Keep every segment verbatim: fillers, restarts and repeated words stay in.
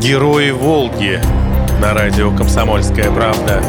Герои Волги на радио «Комсомольская правда».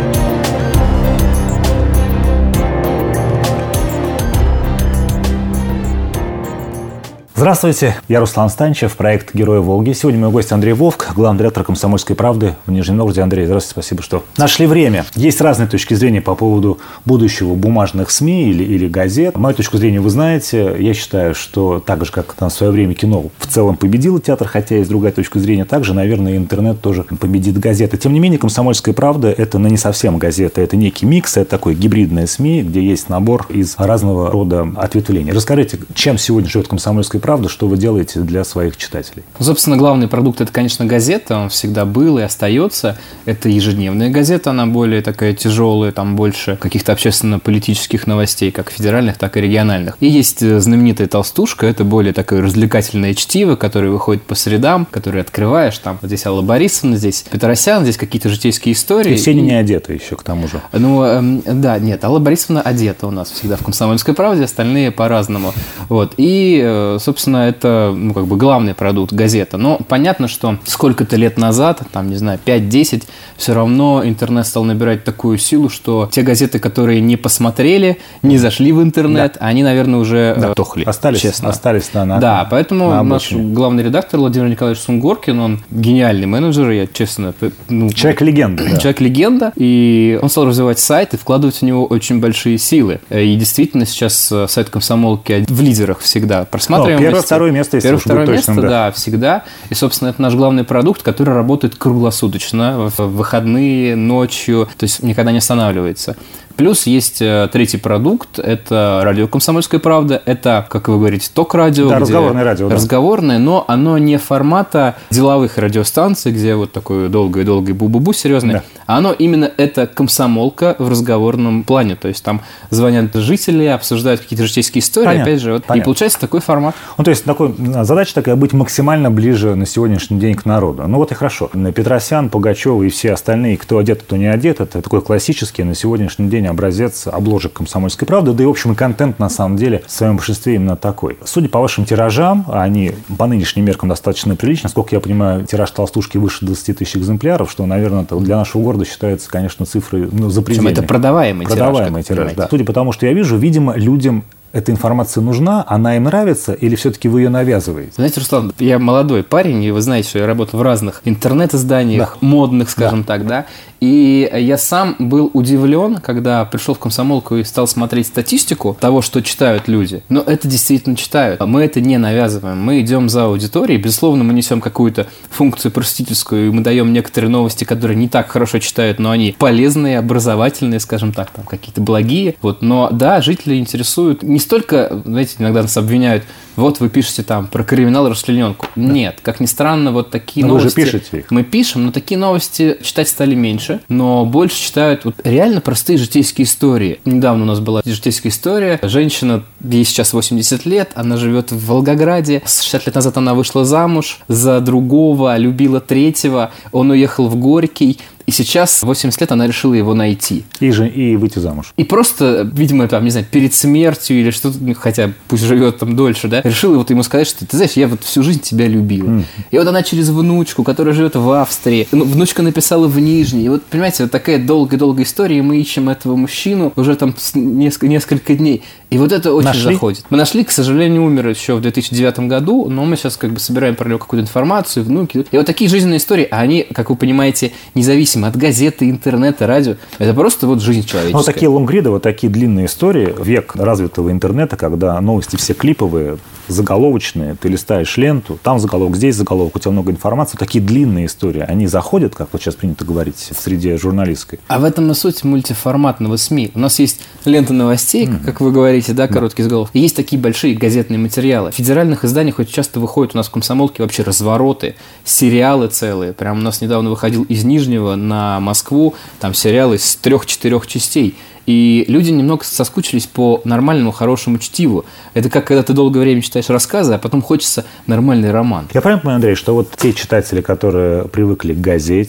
Здравствуйте, я Руслан Станчев, проект «Герои Волги». Сегодня мой гость Андрей Вовк, главный редактор «Комсомольской правды» в Нижнем Новгороде. Андрей, здравствуйте, спасибо, что нашли время. Есть разные точки зрения по поводу будущего бумажных СМИ или, или газет. Мою точку зрения вы знаете. Я считаю, что так же, как там в свое время кино в целом победило театр, хотя есть другая точка зрения, также, наверное, интернет тоже победит газеты. Тем не менее, «Комсомольская правда» — это ну, не совсем газета, это некий микс, это такое гибридное СМИ, где есть набор из разного рода ответвлений. Расскажите, чем сегодня живет «Комсомольская правда», что вы делаете для своих читателей? Собственно, главный продукт – это, конечно, газета. Он всегда был и остается. Это ежедневная газета, она более такая тяжелая, там больше каких-то общественно-политических новостей, как федеральных, так и региональных. И есть знаменитая «Толстушка», это более такое развлекательное чтиво, которое выходит по средам, которое открываешь. Там вот здесь Алла Борисовна, здесь Петросян, здесь какие-то житейские истории. И все они не одеты еще, к тому же. Ну, эм, да, нет, Алла Борисовна одета у нас всегда в «Комсомольской правде», остальные по-разному. Вот. И, собственно, это, ну, как бы главный продукт газета. Но понятно, что сколько-то лет назад, там, не знаю, пять-десять, все равно интернет стал набирать такую силу, что те газеты, которые не посмотрели, не зашли в интернет, да. они, наверное, уже да. тухли. Остались, честно. Остались да, на Да, поэтому на наш главный редактор Владимир Николаевич Сунгоркин, он гениальный менеджер, я честно... Ну, Человек-легенда. Да. Человек-легенда, и он стал развивать сайт и вкладывать в него очень большие силы. И действительно сейчас сайт «Комсомолки» в лидерах всегда просматриваемости. Первое, второе место, если Первое, второе точным, место, да. да, всегда. И, собственно, это наш главный продукт, который работает круглосуточно, в выходные, ночью, то есть никогда не останавливается. Плюс есть третий продукт, это радио «Комсомольская правда». Это, как вы говорите, ток-радио. Да, разговорное радио. Да. Разговорное, но оно не формата деловых радиостанций, где вот такое долгое-долгое бу-бу-бу серьезное. Да. А оно именно это комсомолка в разговорном плане. То есть там звонят жители, обсуждают какие-то житейские истории. Понятно, опять же, вот, и получается такой формат. Ну, то есть такой, задача такая быть максимально ближе на сегодняшний день к народу. Ну, вот и хорошо. Петросян, Пугачева и все остальные, кто одет, кто не одет, это такой классический на сегодняшний день образец обложек «Комсомольской правды», да и, в общем, и контент, на самом деле, в своем большинстве именно такой. Судя по вашим тиражам, они по нынешним меркам достаточно приличны. Насколько я понимаю, тираж «Толстушки» выше двадцати тысяч экземпляров, что, наверное, для нашего города считается, конечно, цифрой ну, запредельной. Это продаваемый, продаваемый тираж. тираж да. Судя по тому, что я вижу, видимо, людям эта информация нужна, она им нравится, или все-таки вы ее навязываете? Знаете, Руслан, я молодой парень, и вы знаете, что я работал в разных интернет-изданиях, да. модных, скажем да. так, да, и я сам был удивлен, когда пришел в «Комсомолку» и стал смотреть статистику того, что читают люди. Но это действительно читают. Мы это не навязываем. Мы идем за аудиторией. Безусловно, мы несем какую-то функцию просветительскую, и мы даем некоторые новости, которые не так хорошо читают, но они полезные, образовательные, скажем так, там какие-то благие. Вот. Но да, жители интересуют не столько, знаете, иногда нас обвиняют, вот вы пишете там про криминал и расчлененку. Да. Нет, как ни странно, вот такие но новости... Вы же пишете их. Мы пишем, но такие новости читать стали меньше, но больше читают вот реально простые житейские истории. Недавно у нас была житейская история. Женщина, ей сейчас восемьдесят лет, она живет в Волгограде. шестьдесят лет назад она вышла замуж за другого, любила третьего. Он уехал в Горький. И сейчас, восемьдесят лет, она решила его найти. И, же, и выйти замуж. И просто, видимо, там, не знаю, перед смертью или что-то, хотя пусть живет там дольше, да, решила вот ему сказать, что, ты знаешь, я вот всю жизнь тебя любила. Mm. И вот она через внучку, которая живет в Австрии, ну, внучка написала в Нижней. И вот, понимаете, вот такая долгая-долгая история, и мы ищем этого мужчину уже там несколько, несколько дней. И вот это очень нашли? заходит. Мы нашли, к сожалению, умер еще в две тысячи девятом году, но мы сейчас как бы собираем про него какую-то информацию, внуки. И вот такие жизненные истории, они, как вы понимаете, независимо от газеты, интернета, радио. Это просто вот жизнь человеческая. Ну, такие лонгриды, вот такие длинные истории, век развитого интернета, когда новости все клиповые, заголовочные, ты листаешь ленту, там заголовок, здесь заголовок, у тебя много информации. Такие длинные истории, они заходят, как вот сейчас принято говорить, в среде журналистской. А в этом и суть мультиформатного СМИ. У нас есть лента новостей, mm-hmm. как вы говорите, да, короткие заголовки. И есть такие большие газетные материалы. В федеральных изданиях очень часто выходят у нас в «Комсомолке» вообще развороты, сериалы целые. Прям у нас недавно выходил из Нижнего на Москву, там сериал из трех-четырех частей. И люди немного соскучились по нормальному, хорошему чтиву. Это как когда ты долгое время читаешь рассказы, а потом хочется нормальный роман. Я правильно понимаю, Андрей, что вот те читатели, которые привыкли к газете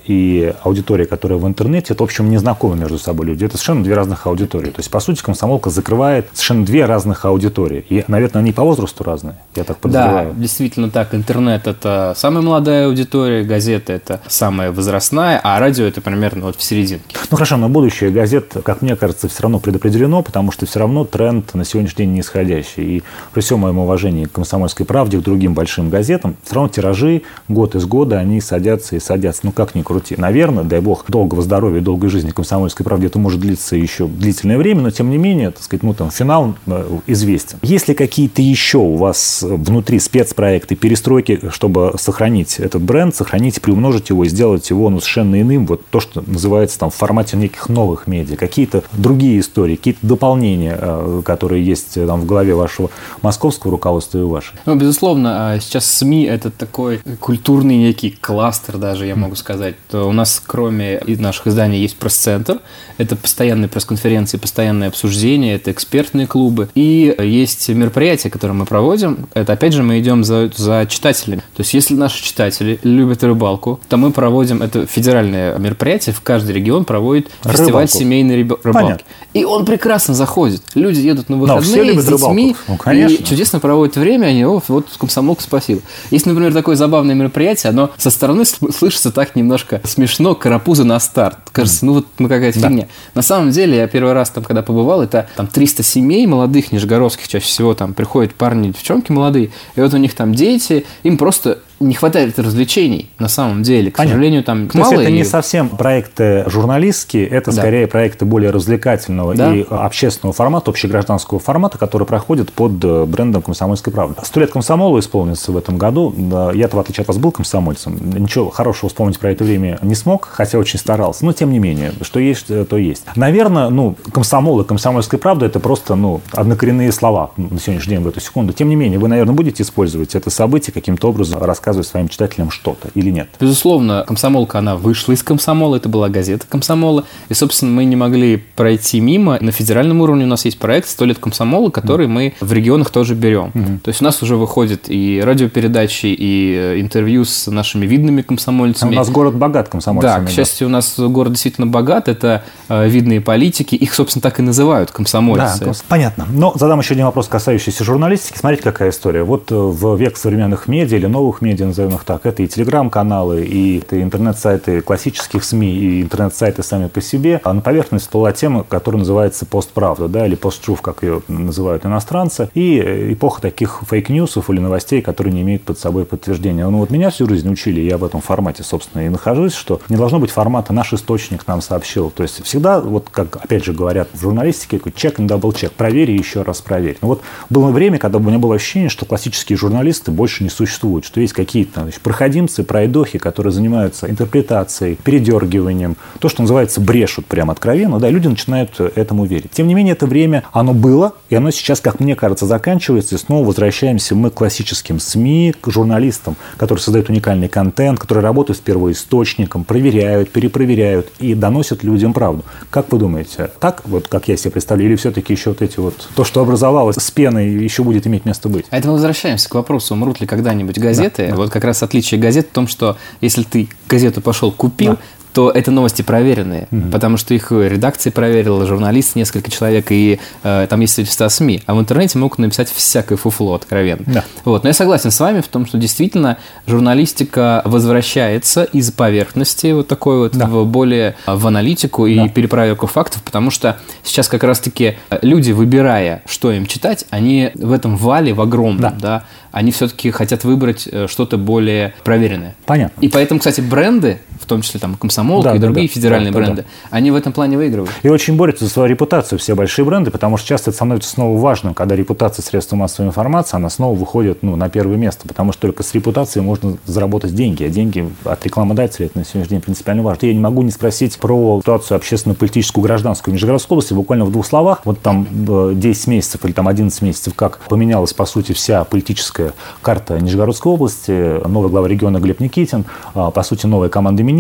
и аудитория, которая в интернете, это, в общем, незнакомые между собой люди. Это совершенно две разных аудитории. То есть, по сути, «Комсомолка» закрывает совершенно две разных аудитории. И, наверное, они по возрасту разные, я так подозреваю. Да, действительно так. Интернет – это самая молодая аудитория, газета – это самая возрастная, а радио – это примерно вот в серединке. Ну, хорошо, но будущее газет, как мне кажется, все равно предопределено, потому что все равно тренд на сегодняшний день нисходящий. И при всем моем уважении к «Комсомольской правде», к другим большим газетам, все равно тиражи год из года, они садятся и садятся. Ну, как ни крути. Наверное, дай бог, долгого здоровья и долгой жизни «Комсомольской правде» это может длиться еще длительное время, но, тем не менее, так сказать, ну, там, финал известен. Есть ли какие-то еще у вас внутри спецпроекты, перестройки, чтобы сохранить этот бренд, сохранить, приумножить его и сделать его, ну, совершенно иным, вот то, что называется там в формате неких новых медиа, какие-то другие истории, какие-то дополнения, которые есть там в голове вашего московского руководства и вашей? Ну, безусловно, сейчас СМИ – это такой культурный некий кластер даже, я могу сказать. У нас, кроме наших изданий, есть пресс-центр, это постоянные пресс-конференции, постоянные обсуждения, это экспертные клубы, и есть мероприятия, которые мы проводим, это, опять же, мы идем за, за читателями. То есть, если наши читатели любят рыбалку, то мы проводим, это федеральное мероприятие, в каждый регион проводит фестиваль рыбалку. семейной рыбалки. Понятно. И он прекрасно заходит. Люди едут на выходные с детьми, ну, и чудесно проводят время, они, о, вот «Комсомолка, спасибо». Есть, например, такое забавное мероприятие, оно со стороны слышится так немножко смешно, карапузы на старт. Кажется, ну вот ну, какая-то да. фигня. На самом деле, я первый раз там, когда побывал, это там триста семей молодых, нижегородских, чаще всего там приходят парни и девчонки молодые, и вот у них там дети, им просто не хватает развлечений, на самом деле. К Понятно. сожалению, там То мало. есть это и... не совсем проекты журналистские, это да. скорее проекты более развлекательного да. и общественного формата, общегражданского формата, которые проходят под брендом «Комсомольской правды». Сто лет комсомолу исполнится в этом году. Я-то, в отличие от вас, был комсомольцем. Ничего хорошего вспомнить про это время не смог, хотя очень старался. Но, тем не менее, что есть, то есть. Наверное, ну, комсомол и «Комсомольская правда» – это просто ну, однокоренные слова на сегодняшний день в эту секунду. Тем не менее, вы, наверное, будете использовать это событие каким-то образом, рассказывать своим читателям что-то или нет? Безусловно, «Комсомолка», она вышла из «Комсомола», это была газета «Комсомола», и, собственно, мы не могли пройти мимо. На федеральном уровне у нас есть проект «Сто лет комсомола», который mm. мы в регионах тоже берем. Mm-hmm. То есть у нас уже выходят и радиопередачи, и интервью с нашими видными комсомольцами. У нас город богат комсомольцами. Да, к счастью, у нас город действительно богат, это видные политики, их, собственно, так и называют комсомольцы. Да, понятно. Но задам еще один вопрос, касающийся журналистики. Смотрите, какая история. Вот в век современных медиа или новых медиа, назовем их так, это и телеграм-каналы, и это интернет-сайты классических СМИ, и интернет-сайты сами по себе. А на поверхность всплыла тема, которая называется постправда, да, или пост-труф, как ее называют иностранцы, и эпоха таких фейк-ньюсов или новостей, которые не имеют под собой подтверждения. Ну вот меня всю жизнь учили, я в этом формате, собственно, и нахожусь, что не должно быть формата «наш источник нам сообщил». То есть всегда, вот как опять же говорят в журналистике, такой check and double check, проверь и еще раз проверь. Но вот было время, когда у меня было ощущение, что классические журналисты больше не существуют, что есть какие-то значит, проходимцы, пройдохи, которые занимаются интерпретацией, передергиванием, то, что называется, брешут прямо откровенно, да, и люди начинают этому верить. Тем не менее, это время, оно было, и оно сейчас, как мне кажется, заканчивается, и снова возвращаемся мы к классическим СМИ, к журналистам, которые создают уникальный контент, которые работают с первоисточником, проверяют, перепроверяют и доносят людям правду. Как вы думаете, так, вот как я себе представляю, или все-таки еще вот эти вот, то, что образовалось с пеной, еще будет иметь место быть? А это мы возвращаемся к вопросу, умрут ли когда-нибудь газеты. Да, да. Вот как раз отличие газет в том, что если ты газету пошел купил, да. то это новости проверенные, mm-hmm. потому что их редакция проверила, журналист, несколько человек, и э, там есть свидетельства СМИ. А в интернете могут написать всякое фуфло откровенно. Да. Вот. Но я согласен с вами в том, что действительно журналистика возвращается из поверхности вот такой вот да. в более в аналитику и да. перепроверку фактов, потому что сейчас как раз-таки люди, выбирая, что им читать, они в этом вале, в огромном, да. Да, они все-таки хотят выбрать что-то более проверенное. Понятно. И поэтому, кстати, бренды, в том числе там «Комсомолка» да, и другие да, федеральные да, бренды, да, да. они в этом плане выигрывают. И очень борются за свою репутацию все большие бренды, потому что часто это становится снова важным, когда репутация средств массовой информации, она снова выходит ну, на первое место, потому что только с репутацией можно заработать деньги, а деньги от рекламодателей это на сегодняшний день принципиально важно. Я не могу не спросить про ситуацию общественно-политическую, гражданскую в Нижегородской области, буквально в двух словах. Вот там десять месяцев или там одиннадцать месяцев, как поменялась, по сути, вся политическая карта Нижегородской области, новый глава региона Глеб Никитин, по сути, новая команда министров,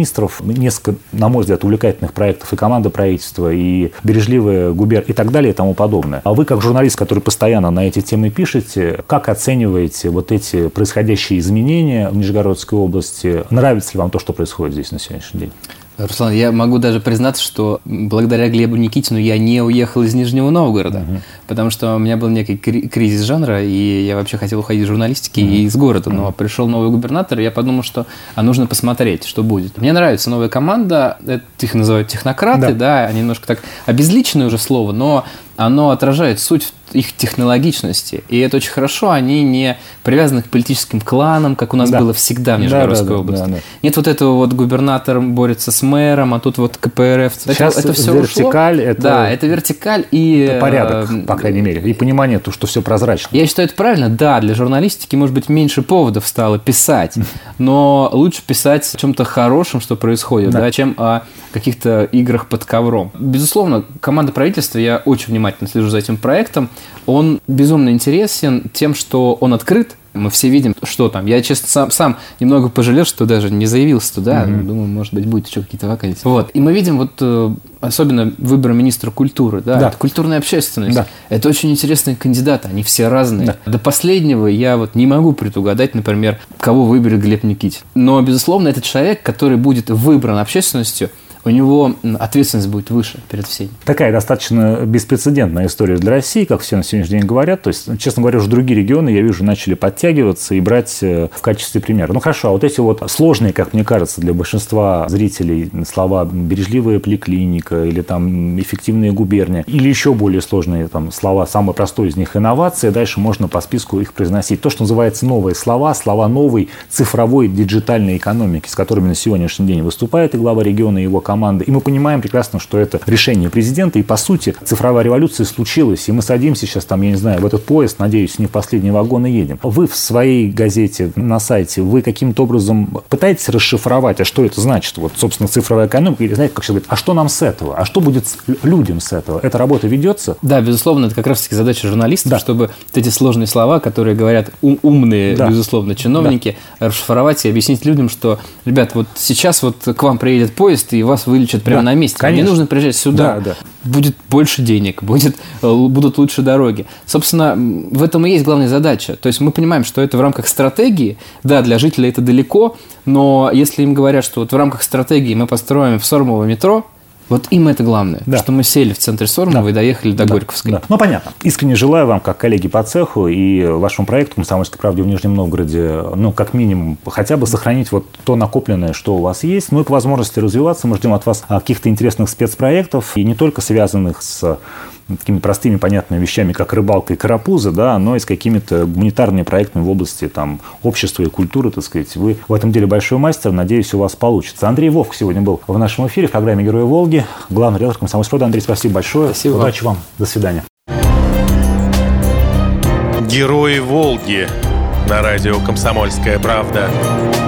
министров, несколько, на мой взгляд, увлекательных проектов и команда правительства, и бережливая губерния, и так далее, и тому подобное. А вы, как журналист, который постоянно на эти темы пишете, как оцениваете вот эти происходящие изменения в Нижегородской области? Нравится ли вам то, что происходит здесь на сегодняшний день? Руслан, я могу даже признаться, что благодаря Глебу Никитину я не уехал из Нижнего Новгорода, uh-huh. потому что у меня был некий кризис жанра, и я вообще хотел уходить из журналистики uh-huh. и из города, но uh-huh. пришел новый губернатор, и я подумал, что а нужно посмотреть, что будет. Мне нравится новая команда, это, их называют технократы, да, да, немножко так обезличенное уже слово, но оно отражает суть их технологичности. И это очень хорошо, они не привязаны к политическим кланам, как у нас да. было всегда в Нижегородской да, да, области. Да, да. Нет вот этого вот губернатор борется с мэром, а тут вот ка пэ эр эф. Сейчас это, это все вертикаль. Ушло. Это, да, это вертикаль и... Это порядок, по крайней мере, и понимание, то, что все прозрачно. Я считаю, это правильно. Да, для журналистики, может быть, меньше поводов стало писать, но лучше писать о чем-то хорошем, что происходит, да. Да, чем о каких-то играх под ковром. Безусловно, команда правительства, я очень внимательно слежу за этим проектом, он безумно интересен тем, что он открыт. Мы все видим, что там. Я, честно, сам, сам немного пожалел, что даже не заявился туда. Mm-hmm. Думаю, может быть, будет еще какие-то вакансии. Вот. И мы видим, вот, особенно выборы министра культуры, да, да. это культурная общественность. Да. Это очень интересные кандидаты, они все разные. Да. До последнего я вот не могу предугадать, например, кого выберет Глеб Никитин. Но, безусловно, это человек, который будет выбран общественностью, у него ответственность будет выше перед всеми. Такая достаточно беспрецедентная история для России, как все на сегодняшний день говорят. То есть, честно говоря, уже другие регионы, я вижу, начали подтягиваться и брать в качестве примера. Ну хорошо, а вот эти вот сложные, как мне кажется, для большинства зрителей слова «бережливая поликлиника» или там «эффективная губерния», или еще более сложные там слова, самый простой из них «инновация», дальше можно по списку их произносить. То, что называется новые слова, слова новой цифровой диджитальной экономики, с которыми на сегодняшний день выступает и глава региона, и его команда. И мы понимаем прекрасно, что это решение президента. И, по сути, цифровая революция случилась. И мы садимся сейчас, там, я не знаю, в этот поезд, надеюсь, не в последний вагон и едем. Вы в своей газете, на сайте, вы каким-то образом пытаетесь расшифровать, а что это значит? Вот, собственно, цифровая экономика. Или, знаете, как сейчас говорят, а что нам с этого? А что будет с людям с этого? Эта работа ведется? Да, безусловно, это как раз-таки задача журналистов, да. чтобы вот эти сложные слова, которые говорят ум- умные, да. безусловно, чиновники, да. расшифровать и объяснить людям, что, ребят, вот сейчас вот к вам приедет поезд, и вас вылечат прямо да, на месте. Конечно. Не нужно приезжать сюда. Да, да. Будет больше денег, будет, будут лучше дороги. Собственно, в этом и есть главная задача. То есть мы понимаем, что это в рамках стратегии. Да, для жителей это далеко, но если им говорят, что вот в рамках стратегии мы построим в Сормово метро, вот им это главное, да. что мы сели в центре Сормова да. и доехали до да. Горьковской. Да. Ну, понятно. Искренне желаю вам, как коллеги по цеху и вашему проекту «Комсомольской правде» в Нижнем Новгороде, ну, как минимум, хотя бы сохранить вот то накопленное, что у вас есть. Ну, и по возможности развиваться. Мы ждем от вас каких-то интересных спецпроектов, и не только связанных с такими простыми, понятными вещами, как рыбалка и карапузы, да, но и с какими-то гуманитарными проектами в области там, общества и культуры, так сказать. Вы в этом деле большой мастер, надеюсь, у вас получится. Андрей Вовк сегодня был в нашем эфире в программе «Герои Волги», главный редактор «Комсомольской правды». Андрей, спасибо большое. Спасибо. Удачи вам. До свидания. «Герои Волги» на радио «Комсомольская правда».